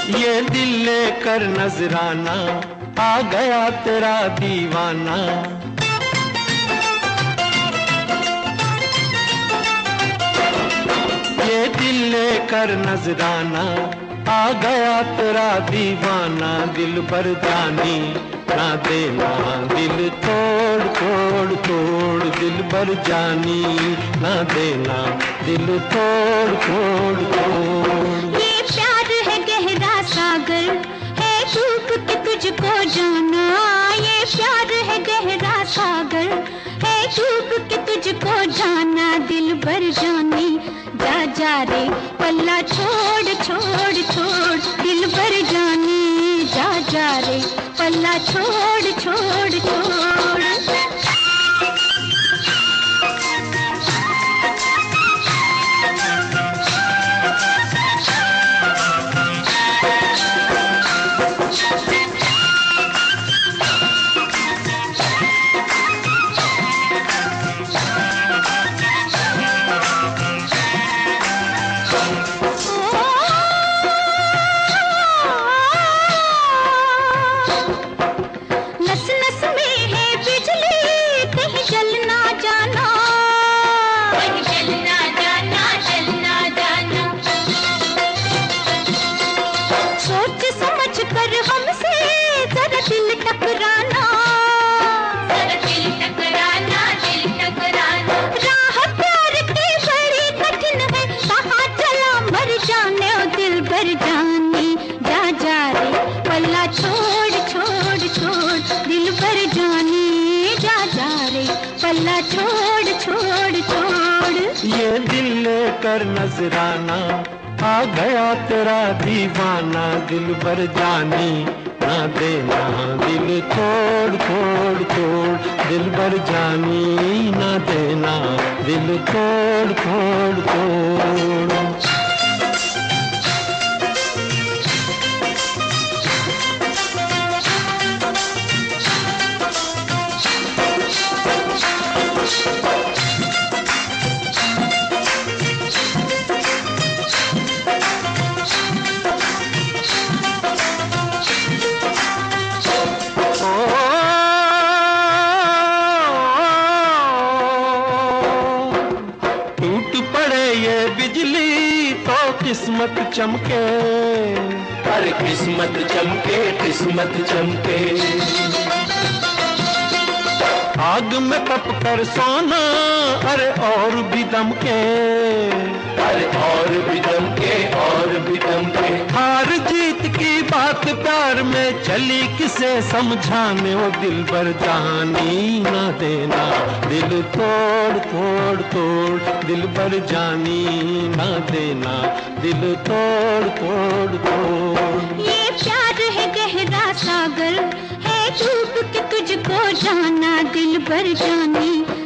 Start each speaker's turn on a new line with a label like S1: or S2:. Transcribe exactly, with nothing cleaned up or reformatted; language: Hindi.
S1: ये दिल लेकर नजराना आ गया तेरा दीवाना। ये दिल लेकर नजराना आ गया तेरा दीवाना। दिल भर जानी ना देना दिल तोड़ तोड़ तोड़। दिल भर जानी ना देना दिल तोड़ तोड़ तोड़।
S2: ये प्यार है गहरा सागर है डूब के तुझको जाना। ये प्यार है गहरा सागर है डूब के तुझको जाना। दिल भर जानी जा जा रे पल्ला छोड़ छोड़ छोड़। दिल भर जानी जा जा रे पल्ला छोड़ छोड़ छोड़। पल्ला छोड़ छोड़ छोड़।
S1: ये दिल लेकर नजराना आ गया तेरा दीवाना। दिल भर जानी ना देना दिल तोड़ तोड़ तोड़। दिल भर जानी ना देना दिल तोड़ तोड़ तोड़। बिजली तो किस्मत चमके।
S3: अरे किस्मत चमके किस्मत चमके।
S1: आग में तप कर सोना अरे और भी दमके।
S3: अरे और भी दमके और भी दमके।
S1: हार जीत की बात प्यार में चली किसे समझाने। वो दिल भर जानी ना देना दिल तोड़ तोड़ तोड़। दिल भर जानी ना देना दिल तोड़ तोड़ तोड़।
S2: ये प्यार है गहरा सागर है डूब के तुझको जाना। दिल भर जानी